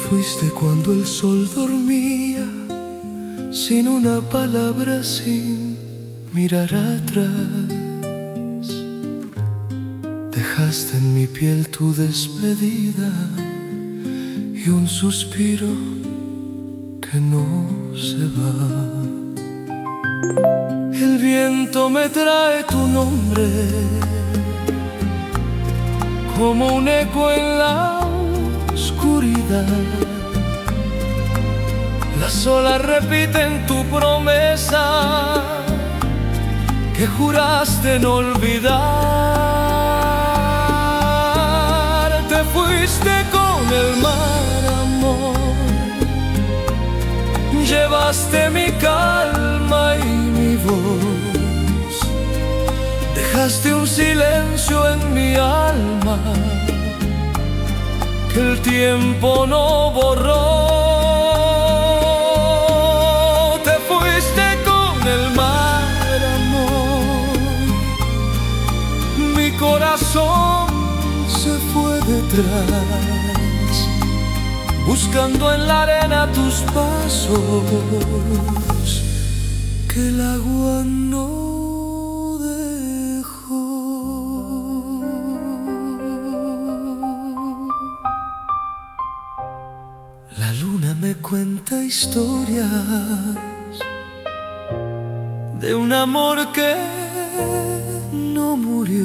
fuiste cuando el sol dormía, sin una palabra, sin mirar atrás. Dejaste en mi piel tu despedida y un suspiro que no se va. El viento me trae tu nombre como un eco en la oscuridad. Las olas repiten tu promesa que juraste no olvidar. Te fuiste con el mar, amor, llevaste mi calma y mi voz, dejaste un silencio en mi alma que el tiempo no borró. Te fuiste con el mar, amor, mi corazón se fue detrás, buscando en la arena tus pasos que el agua no dejó. La luna me cuenta historias de un amor que no murió,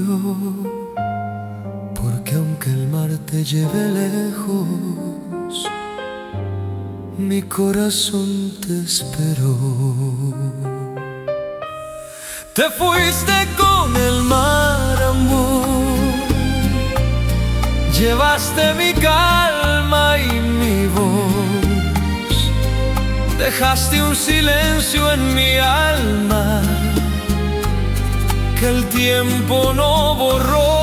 porque aunque el mar te lleve lejos, mi corazón te esperó. Te fuiste con el mar, amor, llevaste mi calma y mi voz, dejaste un silencio en mi alma que el tiempo no borró.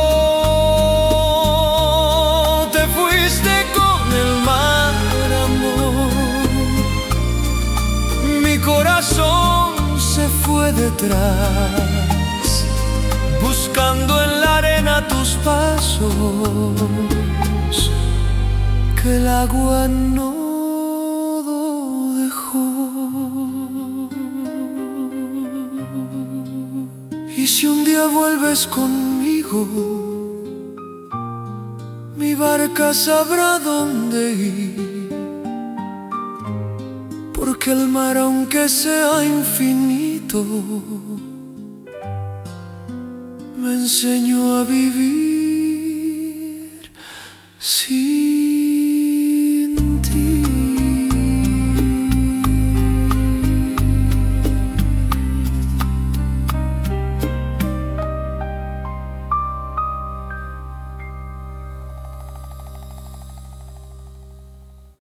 Te fuiste con el mar, amor, mi corazón se fue detrás, buscando en la arena tus pasos que el agua no dejó. Y si un día vuelves conmigo, mi barca sabrá dónde ir, porque el mar, aunque sea infinito, me enseñó a vivir sin